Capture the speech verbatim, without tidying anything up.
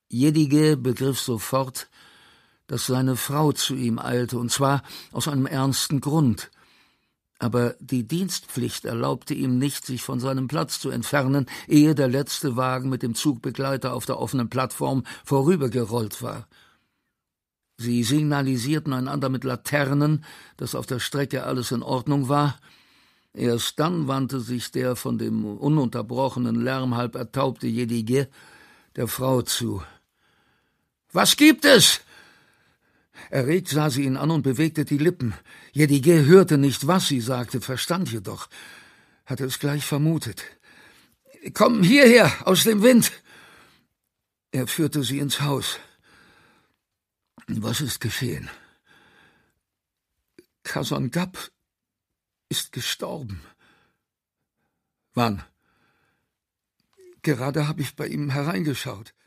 Jedige begriff sofort, dass seine Frau zu ihm eilte, und zwar aus einem ernsten Grund. Aber die Dienstpflicht erlaubte ihm nicht, sich von seinem Platz zu entfernen, ehe der letzte Wagen mit dem Zugbegleiter auf der offenen Plattform vorübergerollt war. Sie signalisierten einander mit Laternen, dass auf der Strecke alles in Ordnung war. Erst dann wandte sich der von dem ununterbrochenen Lärm halb ertaubte Jedige der Frau zu. »Was gibt es?« Erregt sah sie ihn an und bewegte die Lippen. Jedige hörte nicht, was sie sagte, verstand jedoch, hatte es gleich vermutet. »Komm hierher, aus dem Wind!« Er führte sie ins Haus. »Was ist geschehen?« »Khason Gab ist gestorben.« »Wann?« »Gerade habe ich bei ihm hereingeschaut.«